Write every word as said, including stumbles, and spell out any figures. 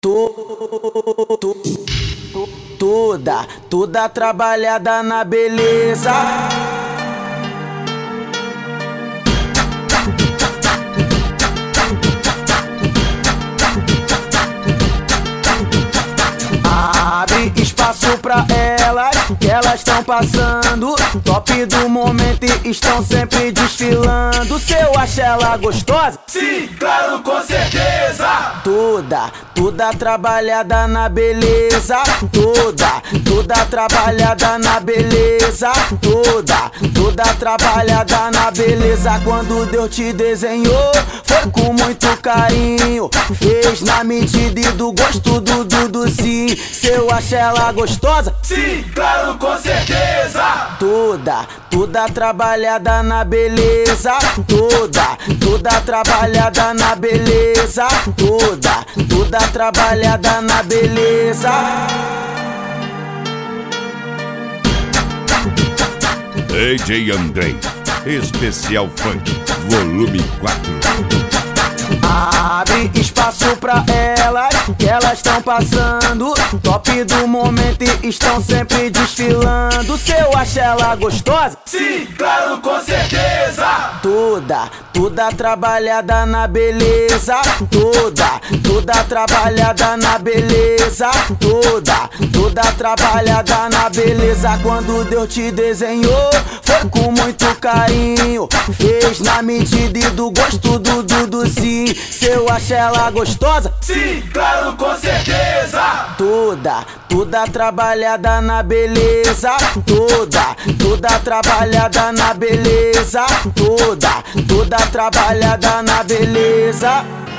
Tu, tu, tu, toda, toda trabalhada na beleza. Abre espaço pra elas, que elas estão passando. Top do momento e estão sempre desfilando. Se eu acho ela gostosa? Sim, claro, com certeza. Toda, toda trabalhada na beleza. Toda, toda trabalhada na beleza. Toda, toda trabalhada na beleza. Quando Deus te desenhou, foi com muito carinho. Fez na medida e do gosto do Duduzinho. Se eu acho ela gostosa? Sim, claro, com certeza. Toda, toda trabalhada na beleza. Toda, toda trabalhada na beleza. Toda, toda trabalhada na beleza. D J Andrei, especial funk, volume quatro. Abre espaço pra elas, que elas estão passando. Top do momento e estão sempre desfilando. Se eu acho ela gostosa? Sim, claro, com certeza. Toda, toda trabalhada na beleza. Toda, toda trabalhada na beleza. Toda, toda trabalhada na beleza. Quando Deus te desenhou, foi com muito carinho. Fez na medida e do gosto do Duduzinho. Se eu acho ela gostosa? Sim, claro, com certeza. Toda, toda trabalhada na beleza. Toda, toda trabalhada na beleza. Toda, toda trabalhada na beleza.